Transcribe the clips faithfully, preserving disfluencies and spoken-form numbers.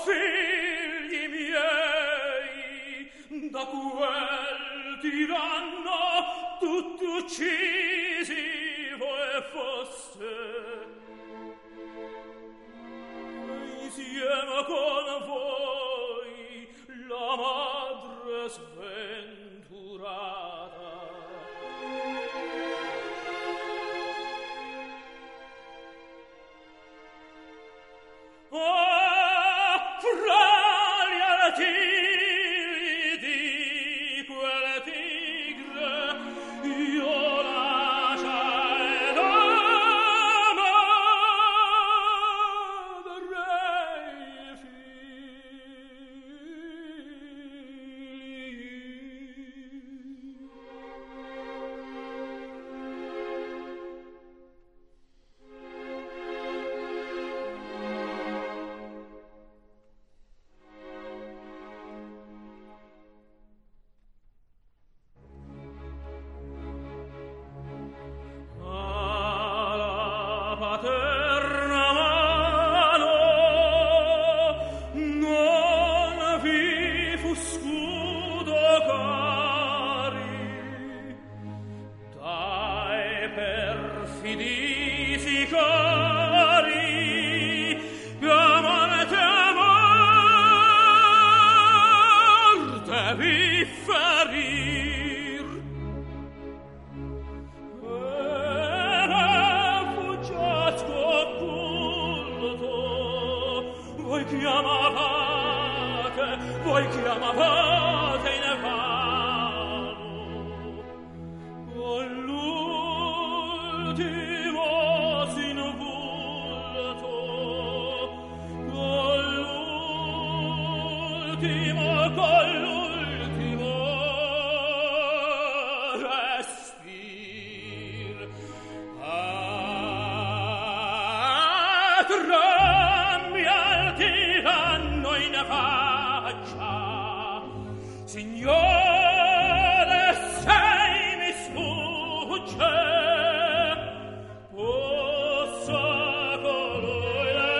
figli miei, da quel tiranno tutti uccisi voi foste, insieme con voi la madre sventurata. Oh, fra gli artigli di quel tigre io lasciai la madre paterna mano non vi fu scudo cari dai perfidi sicari che a morte a morte vi ferir. Voi chiamavate, voi chiamavate in vano, con l'ultimo sin vulto, con l'ultimo, con l'ultimo respir. Ah, trammi al tiranno in faccia, Signore, sei mi sfugge, possa colui le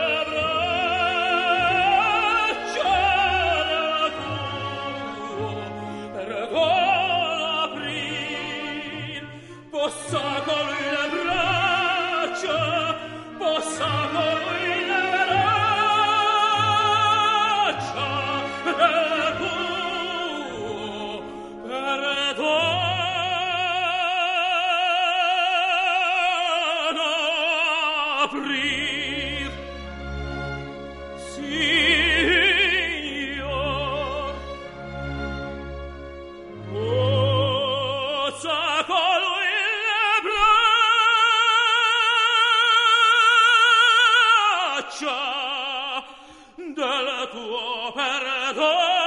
braccia della tua perdono aprir, possa colui le braccia, possa colui le braccia della tua perdono aprir. Signor, possa colui le braccia del tuo perdono